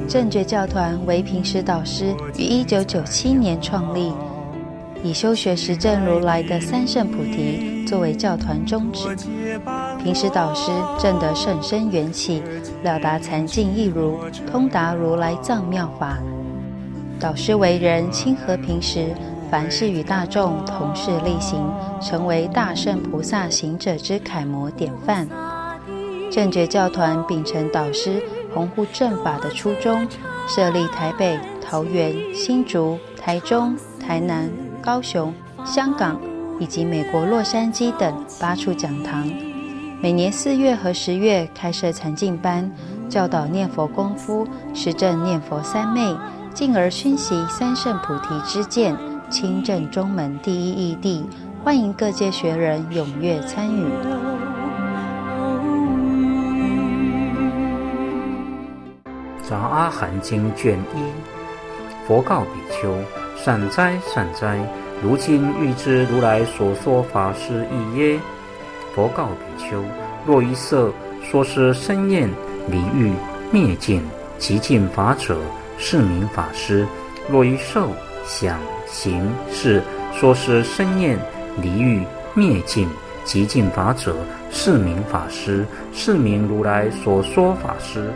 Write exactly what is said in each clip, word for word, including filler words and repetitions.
正觉教团为平时导师于一九九七年创立，以修学实证如来的三圣菩提作为教团宗旨。平时导师证得甚深缘起，了达禅境义如，通达如来藏妙法。导师为人亲和平时，凡事与大众同事力行，成为大圣菩萨行者之楷模典范。正觉教团秉承导师弘护正法的初衷，设立台北、桃园、新竹、台中、台南、高雄、香港以及美国洛杉矶等八处讲堂。每年四月和十月开设禅境班，教导念佛功夫，实证念佛三昧，进而熏习三圣菩提之见，亲证中门第一义谛。欢迎各界学人踊跃参与。 杂阿含经卷一，佛告比丘：善哉善哉，如今欲知如来所说法是义耶？佛告比丘：若一色说是生厌离欲灭尽极尽法者，是名法师；若一受想行识说是生厌离欲灭尽极尽法者，是名法师，是名如来所说法师。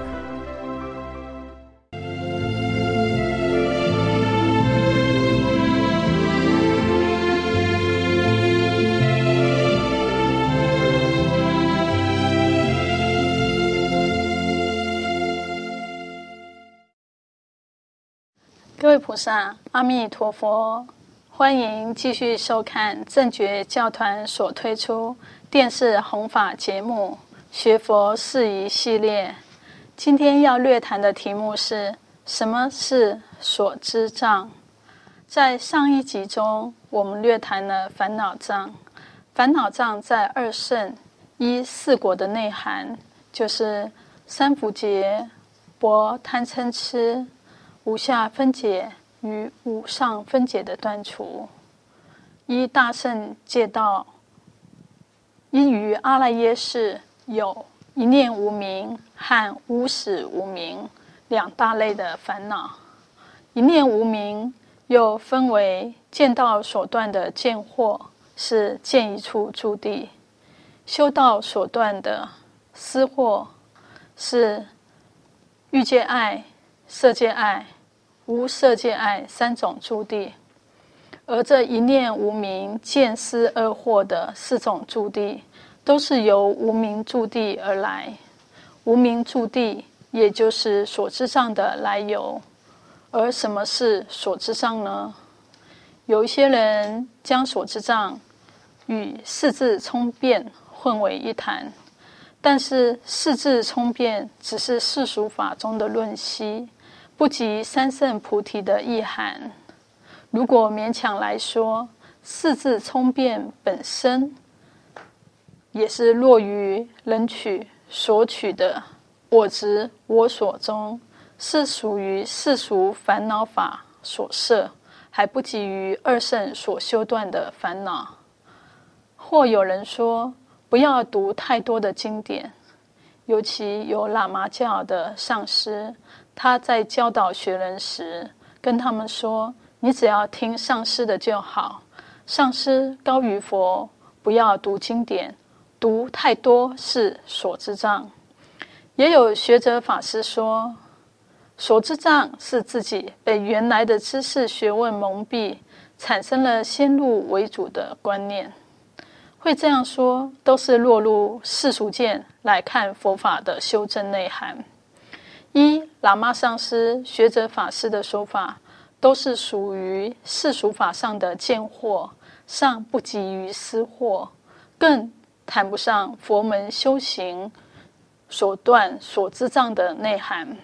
各位菩萨，阿弥陀佛！欢迎继续收看正觉教团所推出电视弘法节目《学佛事宜》系列。今天要略谈的题目是：什么是所知障？在上一集中，我们略谈了烦恼障。烦恼障在二圣一四果的内涵，就是三伏劫、薄贪嗔痴、无下分解与无上分解的断除。依大圣戒道，因于阿赖耶识有一念无明和无始无明两大类的烦恼。一念无明又分为见道所断的见惑，是见一处住地；修道所断的思惑，是欲界爱、色界爱、无色界爱三种住地。而这一念无明见思二惑的四种住地，都是由无明住地而来。无明住地也就是所知障的来由。而什么是所知障呢？有一些人将所知障与四字聪辩混为一谈，但是四字聪辩只是世俗法中的论析，不及三圣菩提的意涵。如果勉强来说，四字聪辩本身也是落于人取所取的我执我所中，是属于世俗烦恼法所摄，还不及于二圣所修断的烦恼。或有人说，不要读太多的经典，尤其有喇嘛教的上师，他在教导学人时，跟他们说，你只要听上师的就好，上师高于佛，不要读经典，读太多是所知障。也有学者法师说，所知障是自己被原来的知识学问蒙蔽，产生了先入为主的观念。会这样说，都是落入世俗见来看佛法的修正内涵。依喇嘛上师、学者法师的说法，都是属于世俗法上的见惑，尚不及于思惑，更谈不上佛门修行所断所知障的内涵。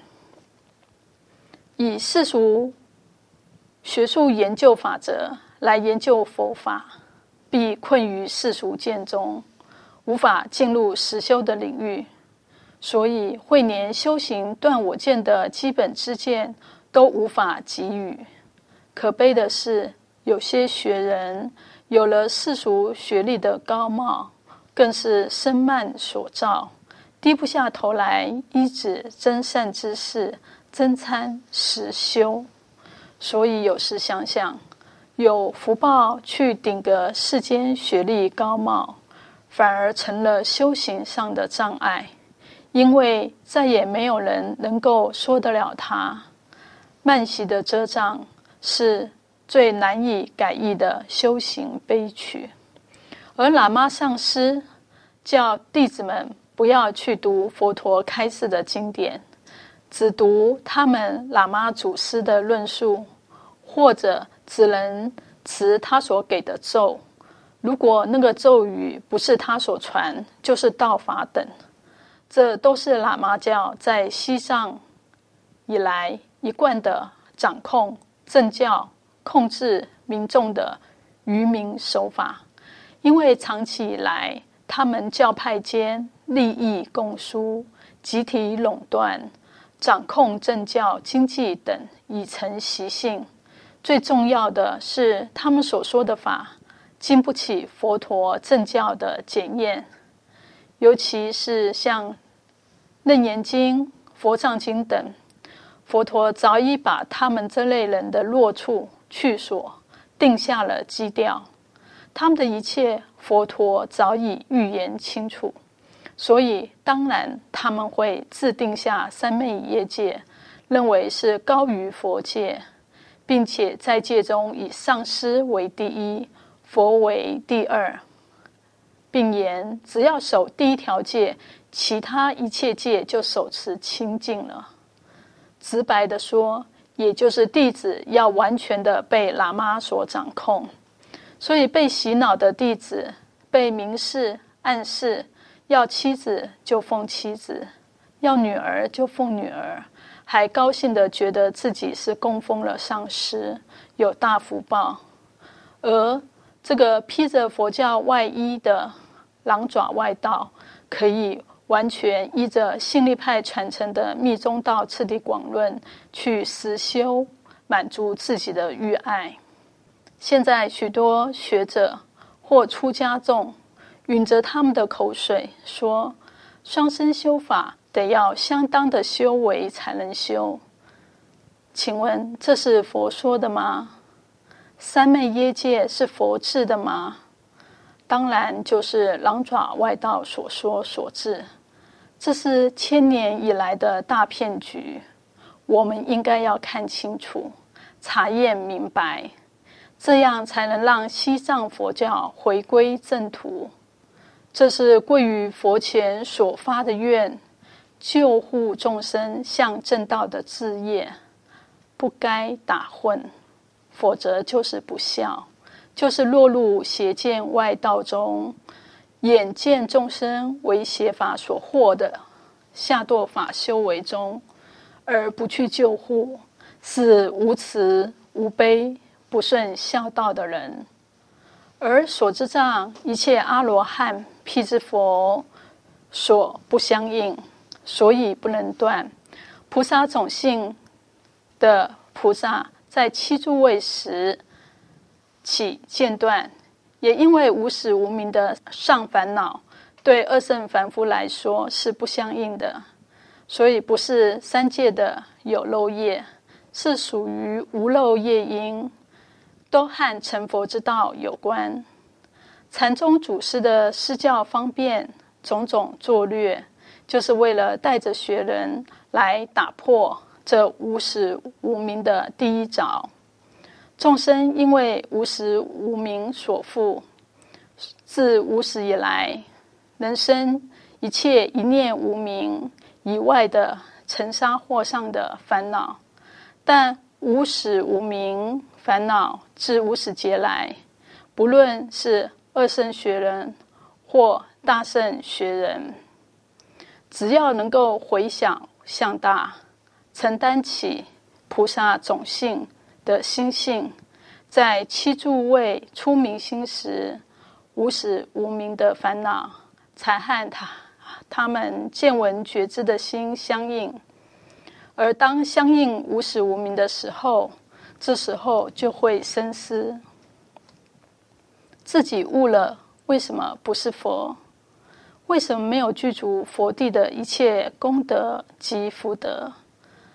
以世俗学术研究法则来研究佛法，必困于世俗见中，无法进入实修的领域。所以慧年修行断我见的基本知见都无法给予。可悲的是，有些学人有了世俗学历的高貌，更是身慢所造，低不下头来依止真善之事， 增参实修。所以有时想想，有福报去顶个世间学历高貌，反而成了修行上的障碍，因为再也没有人能够说得了他。慢习的遮障是最难以改易的修行悲曲。而喇嘛上师叫弟子们不要去读佛陀开示的经典，只读他们喇嘛祖师的论述，或者只能持他所给的咒，如果那个咒语不是他所传，就是道法等。这都是喇嘛教在西藏以来一贯的掌控政教、控制民众的愚民手法。因为长期以来，他们教派间利益供输、集体垄断、掌控政教、经济等已成习性。最重要的是，他们所说的法经不起佛陀政教的检验，尤其是像《楞严经》、《佛藏经》等，佛陀早已把他们这类人的落处去所定下了基调，他们的一切佛陀早已预言清楚，所以当然他们会自定下三昧耶戒，认为是高于佛戒，并且在戒中以上师为第一，佛为第二，并言只要守第一条戒，其他一切戒就手持清净了。直白地说，也就是弟子要完全的被喇嘛所掌控。所以被洗脑的弟子被明示暗示，要妻子就奉妻子，要女儿就奉女儿，还高兴地觉得自己是供奉了上师，有大福报。而这个披着佛教外衣的狼爪外道，可以完全依着信力派传承的密宗道次第广论去实修，满足自己的欲爱。现在许多学者或出家众吮着他们的口水说，双生修法得要相当的修为才能修。请问这是佛说的吗？三昧耶戒是佛制的吗？当然就是狼爪外道所说所制，这是千年以来的大骗局，我们应该要看清楚，查验明白，这样才能让西藏佛教回归正途。这是贵于佛前所发的愿，救护众生向正道的志业，不该打混，否则就是不孝，就是落入邪见外道中，眼见众生为邪法所惑的下堕法修为中，而不去救护，是无慈无悲不顺孝道的人。而所知障一切阿罗汉辟支佛所不相应，所以不能断。菩萨种性的菩萨在七诸位时起间断，也因为无始无明的上烦恼对二乘凡夫来说是不相应的，所以不是三界的有漏业，是属于无漏业因，都和成佛之道有关。禅宗祖师的施教方便，种种作略，就是为了带着学人来打破这无始无明的第一凿。众生因为无始无明所缚，自无始以来，人生一切一念无明以外的尘沙惑上的烦恼，但无始无明烦恼自无始劫来，不论是二乘学人或大乘学人，只要能够回想向大，承担起菩萨种性的心性，在七诸位出明心时，无始无明的烦恼才和他他们见闻觉知的心相应。而当相应无始无明的时候，这时候就会深思，自己悟了，为什么不是佛？为什么没有具足佛地的一切功德及福德？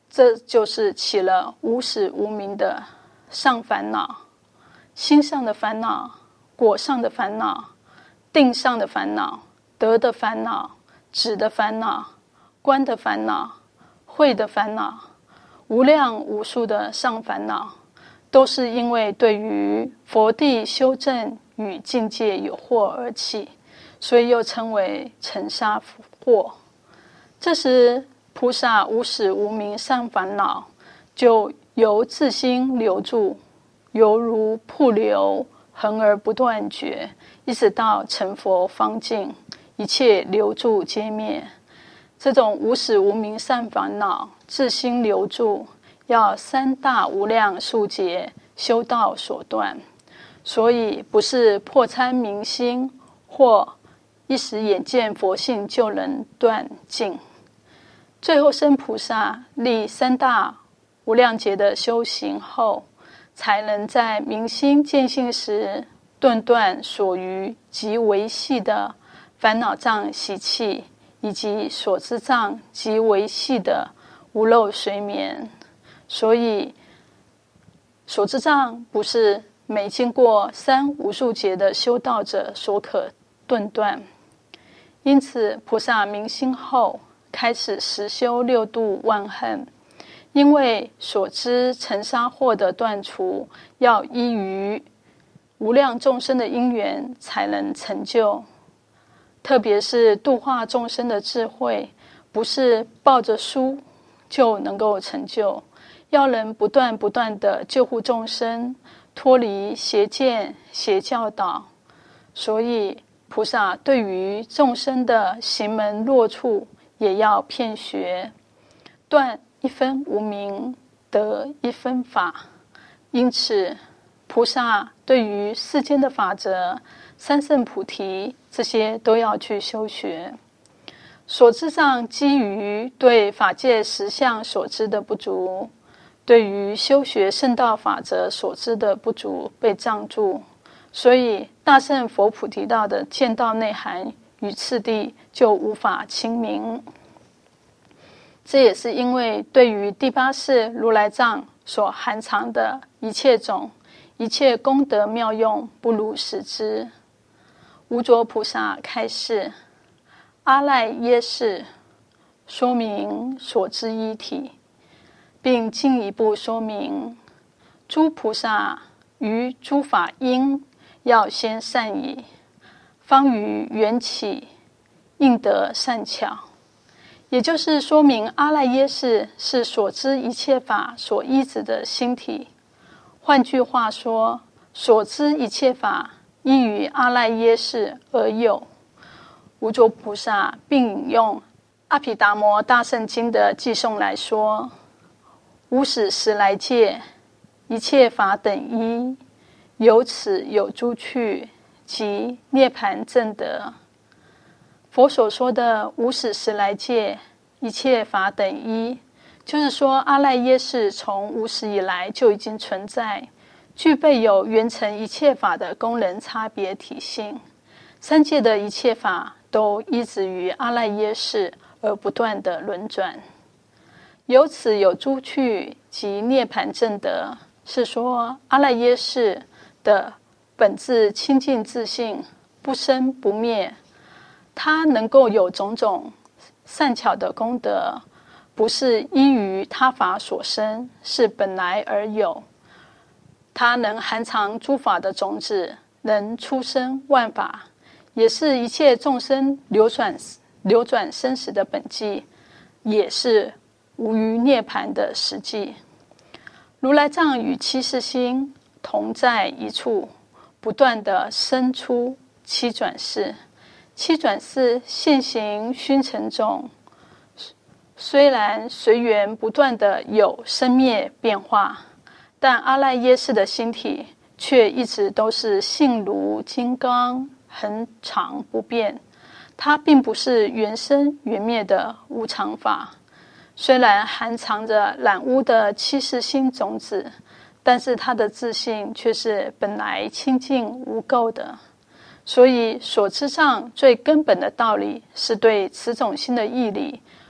这就是起了无始无明的上烦恼，心上的烦恼，果上的烦恼，定上的烦恼，得的烦恼，止的烦恼，观的烦恼，慧的烦恼，无量无数的上烦恼，都是因为对于佛地修正与境界有惑而起，所以又称为尘沙惑。这时菩萨无始无明上烦恼就由自心流注，犹如瀑流，恒而不断绝，一直到成佛方尽，一切流注皆灭。这种无始无明上烦恼自心流注，要三大无量数劫修道所断，所以不是破参明心或一时眼见佛性就能断尽。最后生菩萨历三大无量劫的修行后，才能在明心见性时顿断所余极微细的烦恼障习气，以及所知障极微细的无漏随眠。所以所知障不是没经过三无数劫的修道者所可顿断。因此菩萨明心后开始实修六度万恨，因为所知尘沙惑的断除要依于无量众生的因缘才能成就，特别是度化众生的智慧，不是抱着书就能够成就，要能不断不断的救护众生，脱离邪见邪教导。所以菩萨对于众生的行门落处也要遍学，断一分无明，得一分法。因此菩萨对于世间的法则、三圣菩提这些都要去修学。所知障基于对法界实相所知的不足，对于修学圣道法则所知的不足被障住，所以大乘佛菩提道的见道内涵与次第就无法清明。这也是因为对于第八世如来藏所含藏的一切种一切功德妙用不如实知。无着菩萨开示阿赖耶识，说明所知一体，并进一步说明诸菩萨于诸法因要先善已，方于缘起应得善巧。也就是说明阿赖耶识是所知一切法所依止的心体。换句话说，所知一切法依于阿赖耶识而有。无着菩萨并引用阿毗达摩大圣经的偈颂来说，无始时来界，一切法等一，由此有诸趣，即涅槃正得。佛所说的无始时来界，一切法等一，就是说阿赖耶识从无始以来就已经存在，具备有圆成一切法的功能差别体性。三界的一切法都依止于阿赖耶识而不断的轮转。由此有诸趣及涅槃正得，是说阿赖耶识的本质清净自性不生不灭，它能够有种种善巧的功德，不是依于他法所生，是本来而有。它能含藏诸法的种子，能出生万法，也是一切众生流转流转生死的本际，也是无余涅槃的实际。如来藏与七世心同在一处，不断的生出七转世。七转世现行熏尘种，虽然随缘不断的有生灭变化，但阿赖耶识的心体却一直都是性如金刚，恒常不变。它并不是原生原灭的无常法，虽然含藏着染污的七世心种子，但是它的自性却是本来清净无垢的。所以所知上最根本的道理，是对此种心的义理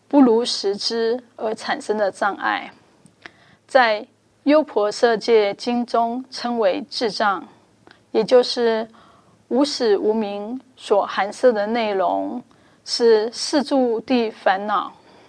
不如实知而产生的障碍，在优婆塞戒经中称为智障，也就是无始无明所含摄的内容是四柱地烦恼，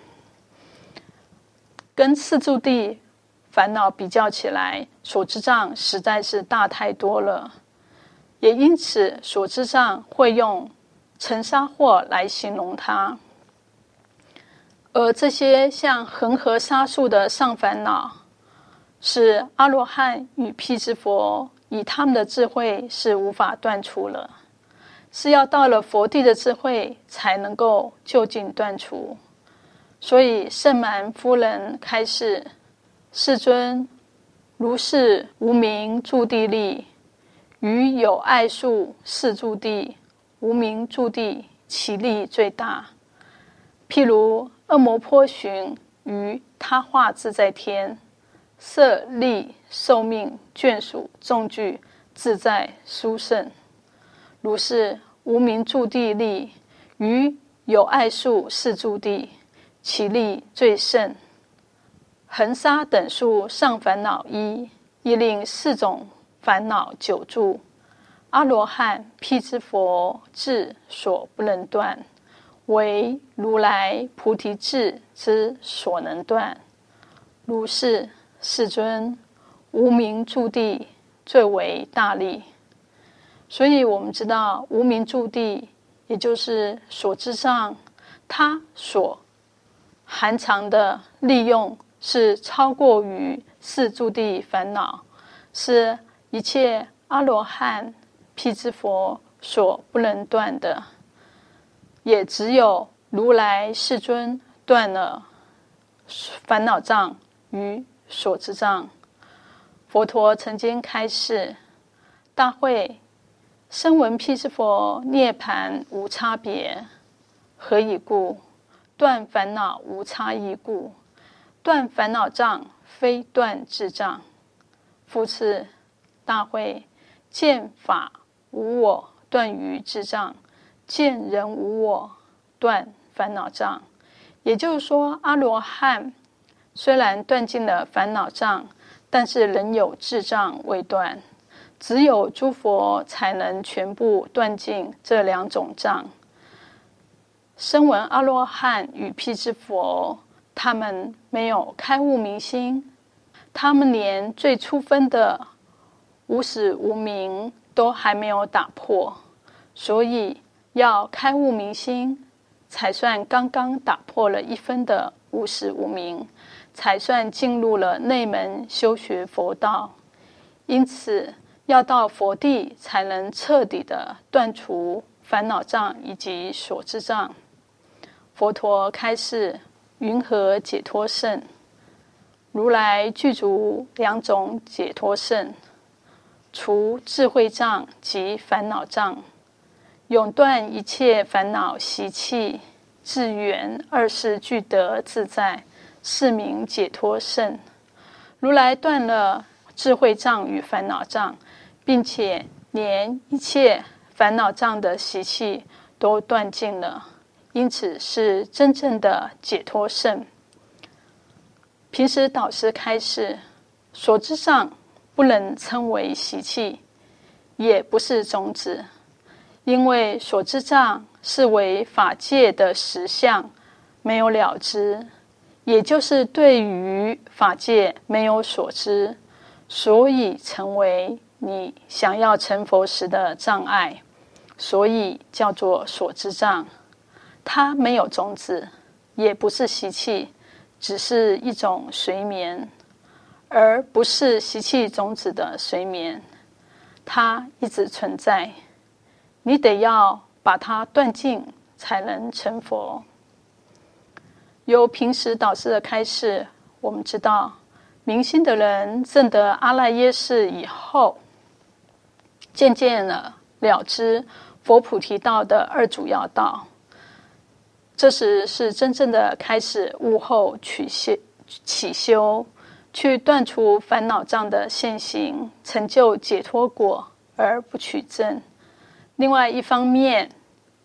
跟四柱地烦恼比较起来，所知障实在是大太多了，也因此所知障会用尘沙惑来形容它。而这些像恒河沙数的上烦恼，是阿罗汉与辟支佛以他们的智慧是无法断除了，是要到了佛地的智慧才能够就近断除。所以圣蛮夫人开示：世尊，如是无明住地力，于有爱数四住地，无明住地其力最大。譬如恶魔波旬于他化自在天，色力寿命眷属众具自在殊胜。如是无明住地力，于有爱数四住地，其力最胜。恒沙等数上烦恼一，亦令四种烦恼久住，阿罗汉辟支佛智所不能断，为如来菩提智之所能断。如是，世尊，无明住地最为大利。所以我们知道无明住地，也就是所知障，它所含藏的利用是超过于四住地烦恼，是一切阿罗汉辟支佛所不能断的，也只有如来世尊断了烦恼障与所知障。佛陀曾经开示：大会，声闻辟支佛涅槃无差别，何以故？断烦恼无差异故。断烦恼障非断智障。复次，大会，见法无我断于智障，见人无我断烦恼障。也就是说，阿罗汉虽然断尽了烦恼障，但是仍有智障未断，只有诸佛才能全部断尽这两种障。声闻阿罗汉与辟支佛，他们没有开悟明心，他们连最初分的无始无明都还没有打破，所以要开悟明心，才算刚刚打破了一分的无始无明，才算进入了内门修学佛道。因此要到佛地才能彻底的断除烦恼障以及所知障。佛陀开示云何解脱胜？如来具足两种解脱胜，除智慧障及烦恼障，永断一切烦恼习气，智圆二世俱得自在，是名解脱胜。如来断了智慧障与烦恼障，并且连一切烦恼障的习气都断尽了，因此是真正的解脱胜。平时导师开示，所知障不能称为习气，也不是种子，因为所知障是为法界的实相，没有了知，也就是对于法界没有所知，所以成为你想要成佛时的障碍，所以叫做所知障。它没有种子，也不是习气，只是一种随眠，而不是习气种子的随眠。它一直存在，你得要把它断尽，才能成佛。由平时导师的开示，我们知道明心的人证得阿赖耶识以后，渐渐了了知佛菩提道的二主要道，这时是真正的开始悟后取修起修，去断除烦恼障的现行，成就解脱果而不取证。另外一方面，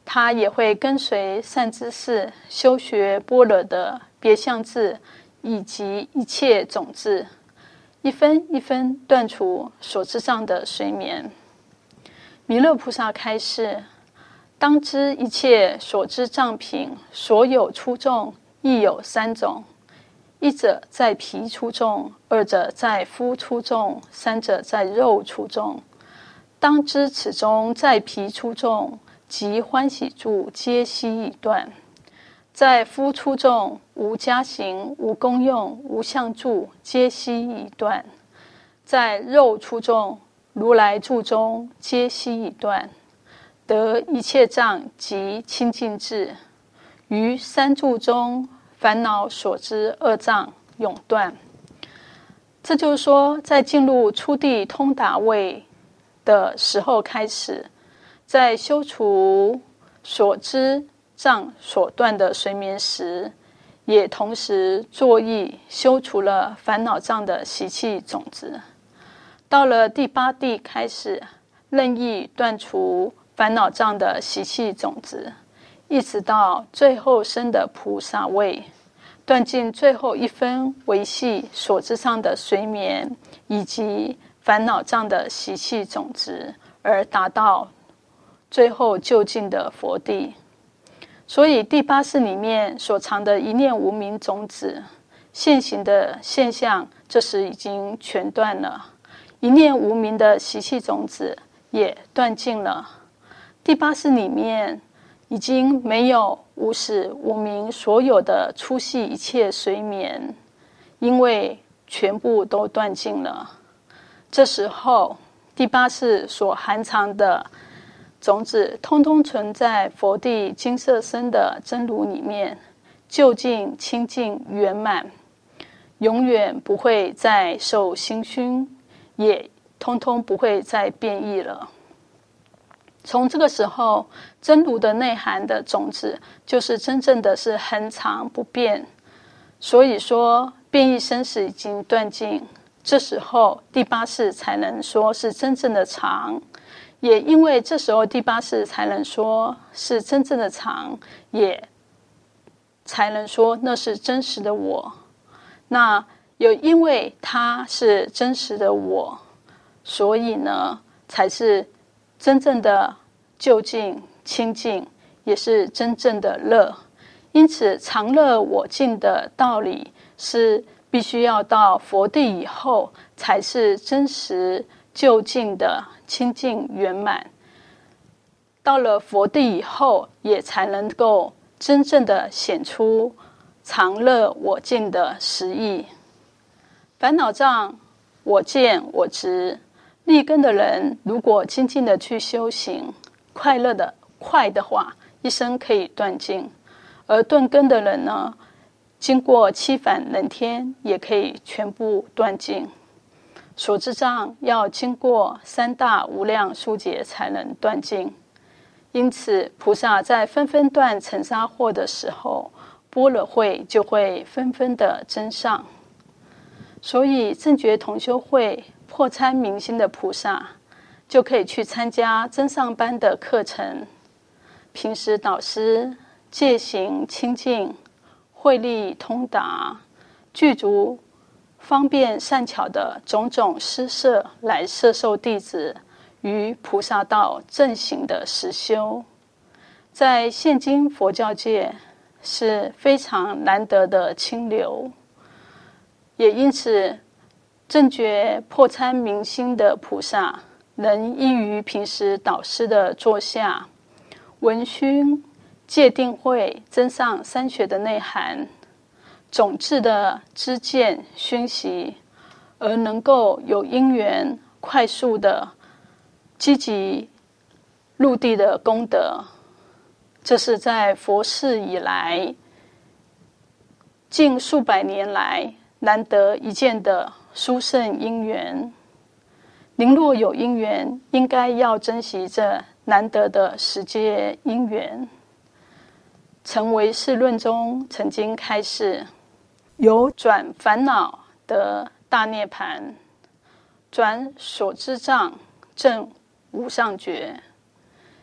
他也会跟随善知识修学般若的别相智以及一切种智，一分一分断除所知障的随眠。弥勒菩萨开示，当知一切所知障品所有出众亦有三种，一者在皮出众，二者在肤出众，三者在肉出众。当知此中在皮出众及欢喜住皆悉已断，在肤出众无家行无功用无相住皆悉已断，在肉出众如来住中皆悉已断，得一切障及清净智，于三住中烦恼所知恶障永断。这就是说，在进入初地通达位的时候开始，在修除所知障所断的随眠时，也同时作意修除了烦恼障的习气种子。到了第八地开始，任意断除烦恼障的习气种子，一直到最后生的菩萨位，断尽最后一分维系所知上的随眠以及烦恼障的习气种子，而达到最后究竟的佛地。所以第八识里面所藏的一念无明种子现行的现象，这时已经全断了，一念无明的习气种子也断尽了。第八识里面已经没有无始无明所有的粗细一切随眠，因为全部都断尽了。这时候第八识所含藏的种子通通存在佛地金色身的真如里面，究竟清净圆满，永远不会再受心熏，也通通不会再变异了。从这个时候，真如的内涵的种子就是真正的是恒常不变，所以说变异生死已经断尽，这时候第八识才能说是真正的常。也因为这时候第八识才能说是真正的常，也才能说那是真实的我。那有因为它是真实的我，所以呢才是真正的究竟清净，也是真正的乐。因此常乐我净的道理是必须要到佛地以后才是真实究竟的清净圆满。到了佛地以后，也才能够真正的显出常乐我净的实义。烦恼障我见我执，立根的人如果精进的去修行，快乐的快的话，一生可以断尽；而顿根的人呢，经过七返冷天也可以全部断尽。所知障要经过三大无量数劫才能断尽，因此菩萨在纷纷断尘沙惑的时候，般若会就会纷纷的增上。所以正觉同修会破参明心的菩萨就可以去参加增上班的课程，平时导师戒行清净，慧力通达，具足方便善巧的种种施设来摄受弟子于菩萨道正行的实修，在现今佛教界是非常难得的清流。也因此正觉破参明心的菩萨能依于平时导师的座下，闻熏戒定慧增上三学的内涵，种智的知见熏习，而能够有因缘快速的积极入地的功德，这是在佛世以来近数百年来难得一见的殊胜因缘。您若有因缘，应该要珍惜这难得的时节因缘。成唯识论中曾经开示，由转烦恼得大涅盘，转所知障证无上觉。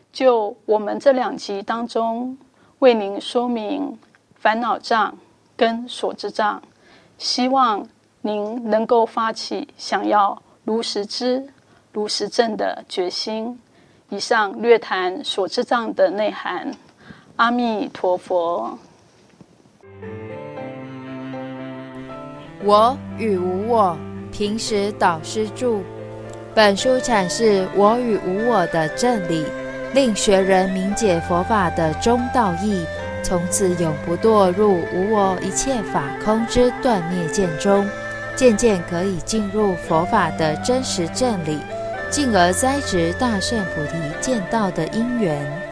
就我们这两集当中为您说明烦恼障跟所知障，希望您能够发起想要如实知、如实证的决心。以上略谈所知障的内涵。阿弥陀佛。 我与无我，平时导师著。本书阐释我与无我的正理，令学人明解佛法的中道义，从此永不堕入无我一切法空之断灭见中，渐渐可以进入佛法的真实正理，进而栽植大乘菩提见道的因缘。